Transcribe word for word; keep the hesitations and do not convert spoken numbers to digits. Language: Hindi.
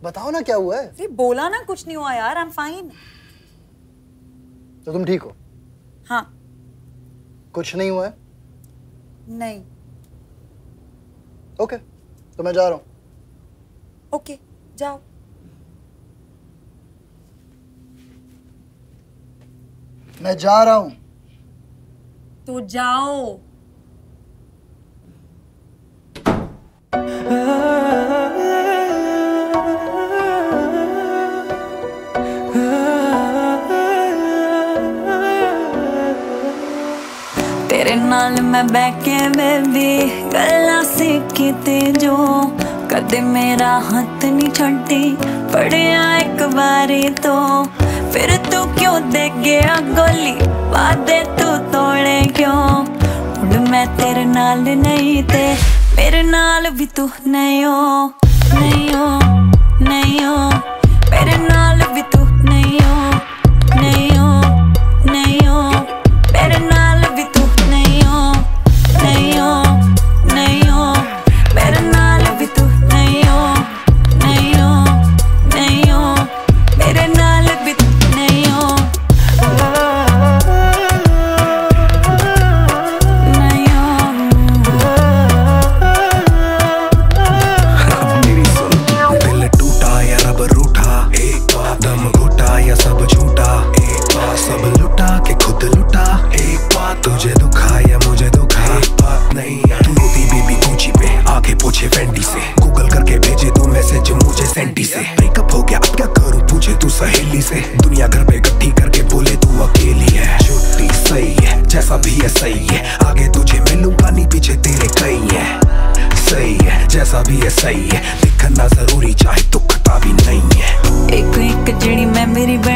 बताओ ना क्या हुआ है। अरे बोला ना कुछ नहीं हुआ यार, आई एम फाइन। तो तुम ठीक हो? हाँ। कुछ नहीं हुआ है? नहीं। ओके, तो मैं जा रहा हूँ। ओके, जाओ। मैं जा रहा हूँ। तो जाओ। तेरे नाल मैं बैके बेबी गल्लां सीखी जो कदे मेरा हाथ नहीं छड्डी पड़िया एक बारी तो फिर तू क्यों दे गया गोली वादे तू तोड़े क्यों। हुण मैं तेरे नाल नहीं ते मेरे नाल भी तू नहीं हो, नहीं हो, नहीं हो, मेरे नाल भी तू नहीं हो, नहीं हो, नहीं हो, मेरे नाल भी तू नहीं हो, नहीं हो, नहीं हो, मेरे नाल भी तू नहीं हो, नहीं हो, नहीं हो, मेरे नाल भी तू नहीं हो, नहीं हो। मेरी सुन, दिल टूटा या रब रूठा, एक बार दम घुटा या सब झूठा, एक बार सब लुटा के खुद लुटा, एक बार तुझे दुखा या मुझे दुखा, एक बात नहीं तू रोती बेबी ऊंची पे आके पूछे फेंडी से, गूगल करके भेजे तू मैसेज मुझे सेंटी से, ब्रेकअप हो गया अब क्या करूं पूछे तू सहेली से, दुनिया घर पे इकट्ठी करके बोले तू अकेली है, छुट्टी सही है जैसा भी है सही है, आगे तुझे मिलूंगा नहीं पीछे तेरे कई है, सही है जैसा भी है सही है, दिखना जरूरी चाहे दुखता भी नहीं है। एक एक चिड़ी मैं मेरी